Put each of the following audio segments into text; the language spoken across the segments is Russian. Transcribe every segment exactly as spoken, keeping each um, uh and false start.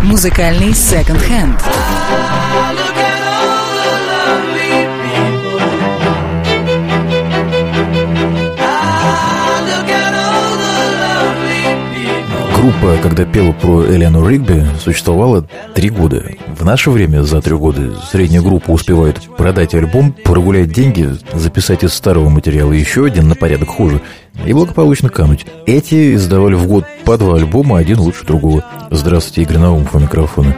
Музыкальный Second Hand. Группа, когда пела про Элеанор Ригби, существовала три года. В наше время за три года средняя группа успевает продать альбом, прогулять деньги, записать из старого материала еще один на порядок хуже и благополучно кануть. Эти издавали в год по два альбома, один лучше другого. Здравствуйте, Игорь Наумов у микрофона.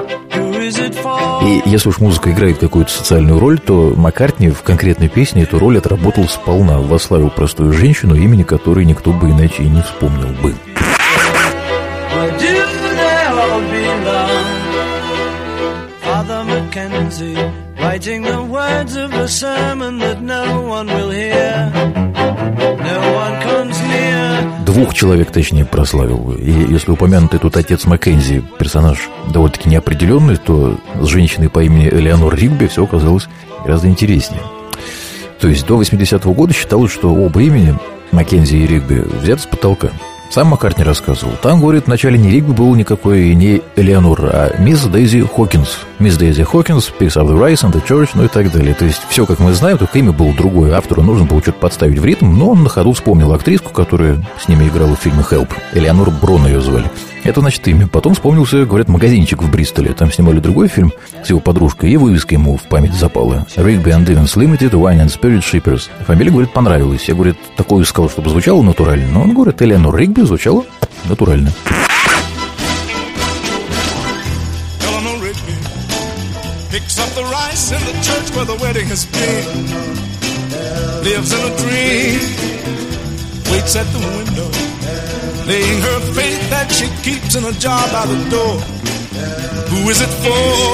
И если уж музыка играет какую-то социальную роль, то Маккартни в конкретной песне эту роль отработал сполна, восславил простую женщину, имени которой никто бы иначе и не вспомнил бы. Where do they all belong? Father Mackenzie, writing the words of a sermon that no one will hear. No one comes near. Двух человек, точнее, прославил. И если упомянутый тут отец Маккензи персонаж довольно-таки неопределенный, то с женщиной по имени Элеанор Ригби все оказалось гораздо интереснее. То есть до восьмидесятого года считалось, что оба имени, Маккензи и Ригби, взяты с потолка. Сам Маккартни рассказывал. Там, говорит, вначале не Ригби был никакой, и не Элеонор, а мисс Дейзи Хокинс. Мисс Дейзи Хокинс, Piece of the Rice and the Church, ну и так далее. То есть все, как мы знаем, только имя было другое. Автору нужно было что-то подставить в ритм, но он на ходу вспомнил актриску, которая с ними играла в фильме «Help». Элеонор Брон ее звали. Это, значит, имя. Потом вспомнился, говорят, магазинчик в Бристоле. Там снимали другой фильм с его подружкой, и вывеска ему в память запала. Rigby and Evans Limited, Wine and Spirit Shippers. Фамилия, говорит, понравилась. Я, говорит, такое искал, чтобы звучало натурально. Но он, говорит, Элеонор Ригби звучало натурально. Eleanor Rigby picks up the rice in the church where the wedding has been. Lives in a dream, waits at the window, laying her faith that she keeps in a jar by the door. Who is it for?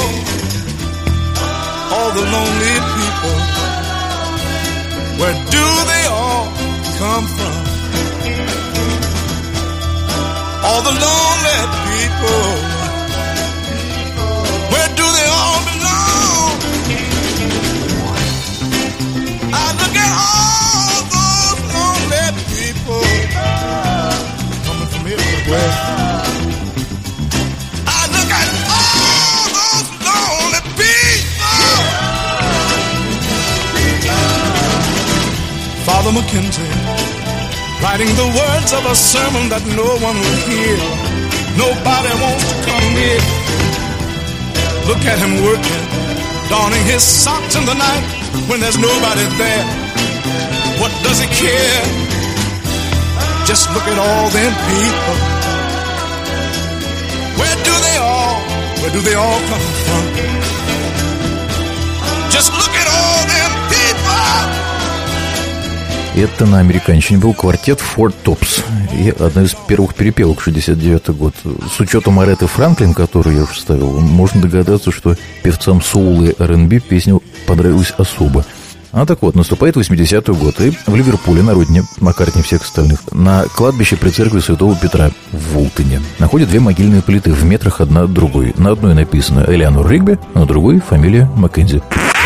All the lonely people. Where do they all come from? All the lonely people. Where do they all belong? I look at all those lonely people coming from everywhere. I look at all those lonely people. Father Mackenzie, writing the words of a sermon that no one will hear. Nobody wants to come near. Look at him working, donning his socks in the night when there's nobody there. What does he care? Just look at all them people. Where do they all, where do they all come from? Just look at all them people. Это на американщине был квартет Four Tops. И одна из первых перепелок, шестьдесят девятый год. С учетом Ареты Франклин, которую я уже вставил, можно догадаться, что певцам соул и ар энд би песня понравилась особо. А так вот, наступает восьмидесятый год, и в Ливерпуле, на родине Маккартни всех остальных, на кладбище при церкви Святого Петра в Волтоне находят две могильные плиты в метрах одна от другой. На одной написано Элеанор Ригби, а на другой фамилия Маккензи.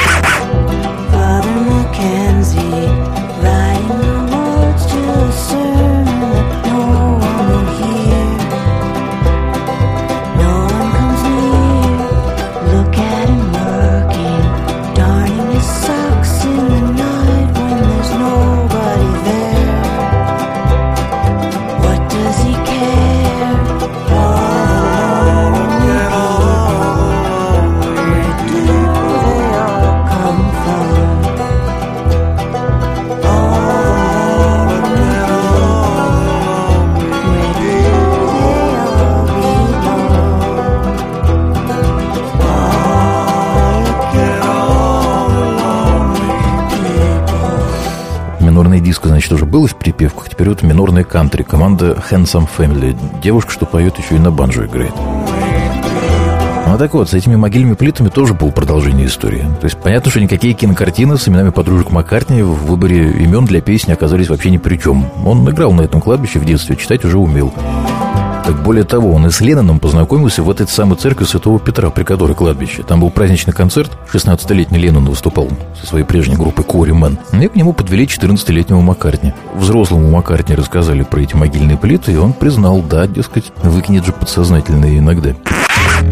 Диско, значит, уже было в припевках. Теперь вот минорная кантри. Команда Handsome Family. Девушка, что поет, еще и на банджо играет. Ну так вот, с этими могильными плитами тоже было продолжение истории. То есть понятно, что никакие кинокартины с именами подружек Маккартни в выборе имен для песни оказались вообще ни при чем. Он играл на этом кладбище в детстве, читать уже умел. Так более того, он и с Ленноном познакомился в этой самой церкви Святого Петра, при которой кладбище. Там был праздничный концерт, шестнадцатилетний Леннон выступал со своей прежней группой Quarrymen. И к нему подвели четырнадцатилетнего Маккартни. Взрослому Маккартни рассказали про эти могильные плиты, и он признал, да, дескать, выкинет же подсознательное иногда.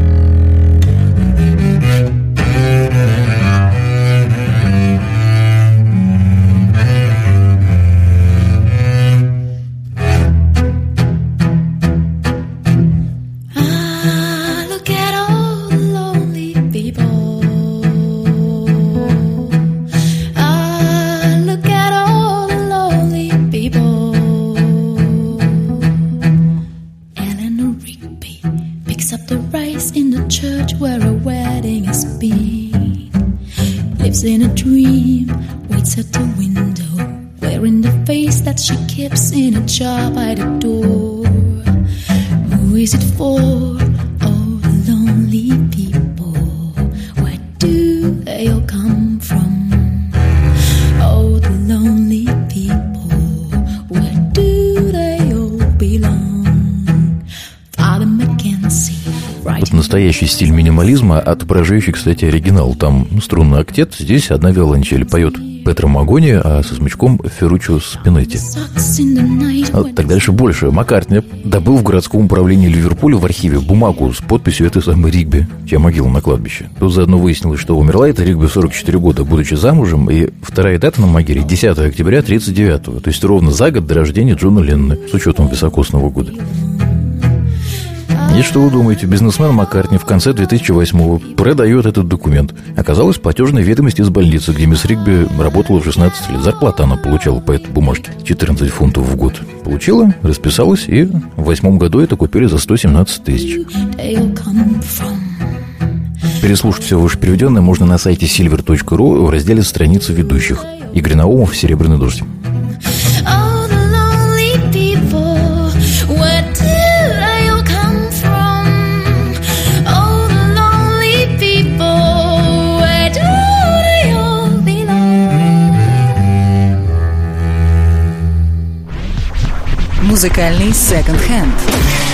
face in the church where a wedding has been. Lives in a dream, waits at the window, wearing the face that she keeps in a jar by the door. Who is it for? All the lonely people. Where do they all come from? All the lonely people. Where do they all belong? Father Mackenzie. Вот настоящий стиль минимализма, отображающий, кстати, оригинал. Там струнный октет, здесь одна виолончель. Поет Петро Магони, а со смычком Ферруччо Спинетти. Вот так дальше больше. Маккартни добыл в городском управлении Ливерпуля в архиве бумагу с подписью этой самой Ригби, чья могила на кладбище. Тут заодно выяснилось, что умерла эта Ригби в сорок четыре года, будучи замужем, и вторая дата на могиле десятого октября тридцать девятого, то есть ровно за год до рождения Джона Леннона, с учетом високосного года. И что вы думаете, бизнесмен Маккартни в конце две тысячи восьмого продает этот документ. Оказалось, платежная ведомость из больницы, где мисс Ригби работала в шестнадцать лет. Зарплата она получала по этой бумажке четырнадцать фунтов в год. Получила, расписалась, и в восьмом году это купили за сто семнадцать тысяч. Переслушать все вышепереведенное можно на сайте silver точка ру в разделе «Страницы ведущих». Игорь Наумов, «Серебряный дождь». Музыкальный секонд-хенд.